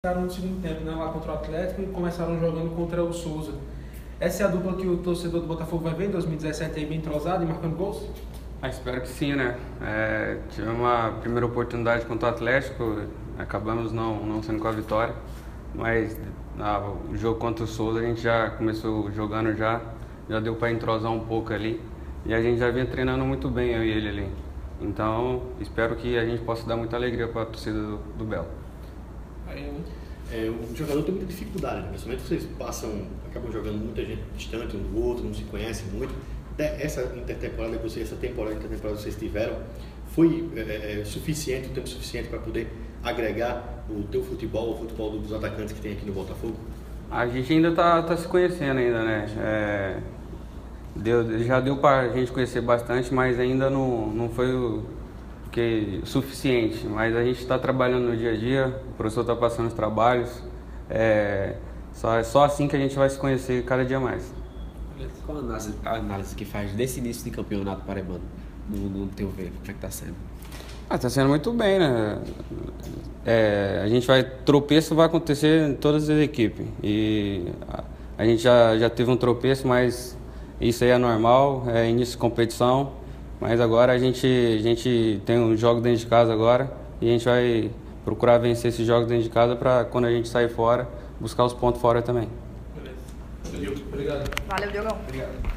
Começaram no segundo tempo, né, lá contra o Atlético e começaram jogando contra o Souza. Essa é a dupla que o torcedor do Botafogo vai ver em 2017 aí bem entrosado e marcando gols? Espero que sim, né? Tivemos uma primeira oportunidade contra o Atlético, acabamos não sendo com a vitória, mas o jogo contra o Souza a gente já começou jogando já deu para entrosar um pouco ali e a gente já vinha treinando muito bem, eu e ele ali. Então, espero que a gente possa dar muita alegria para a torcida do Belo. O jogador tem muita dificuldade, né? Principalmente vocês acabam jogando muita gente distante um do outro, não se conhecem muito. Essa intertemporada que essa temporada que vocês tiveram, foi suficiente, o tempo suficiente para poder agregar o teu futebol, o futebol dos atacantes que tem aqui no Botafogo? A gente ainda tá se conhecendo ainda, né? Já deu para a gente conhecer bastante, mas ainda não foi o suficiente. Mas a gente está trabalhando no dia a dia, o professor está passando os trabalhos. Só assim que a gente vai se conhecer cada dia mais. Qual a análise que faz desse início de campeonato paraibano, no teu ver? Como é que está sendo? Está sendo muito bem, né? A gente tropeço vai acontecer em todas as equipes. E a gente já teve um tropeço, mas isso aí é normal, é início de competição. Mas agora a gente tem um jogo dentro de casa agora e a gente vai procurar vencer esses jogos dentro de casa para quando a gente sair fora, buscar os pontos fora também. Beleza. Obrigado. Valeu, Diogão. Obrigado.